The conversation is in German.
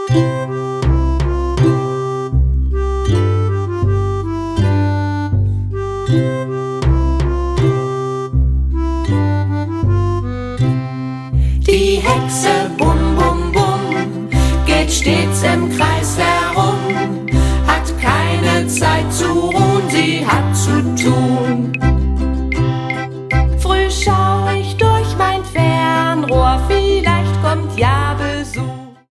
Die Hexe Bum Bum Bum geht stets im Kreis herum, hat keine Zeit zu ruhen, sie hat zu tun.